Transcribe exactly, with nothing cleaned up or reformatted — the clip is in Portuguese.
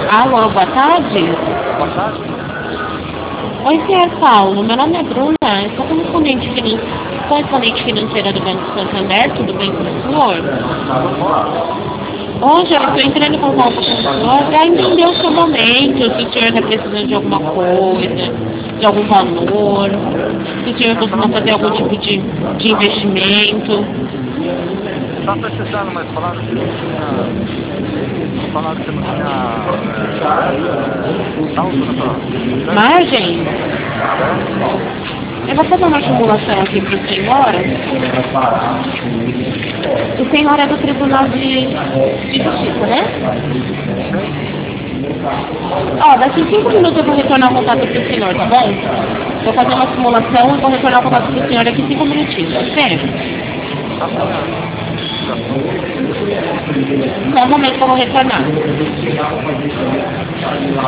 Alô, boa tarde. Boa tarde. Oi, senhor Paulo. Meu nome é Bruna. Eu sou correspondente finan... correspondente financeira do Banco Santander. Tudo bem com o senhor? Hoje eu estou entrando em contato com o senhor para entender o seu momento, se o senhor está precisando de alguma coisa, de algum valor, se o senhor costuma fazer algum tipo de, de investimento. Está precisando, mas falaram que não tinha. Falaram que não tinha. É, Margem? Eu vou fazer uma simulação aqui para o senhor. O senhor é do Tribunal de, de Justiça, né? Ó, daqui cinco minutos eu vou retornar o contato para o senhor, tá bom? Vou fazer uma simulação e vou retornar o contato para o senhor daqui cinco minutinhos, tá certo? Só um momento que eu vou retornar.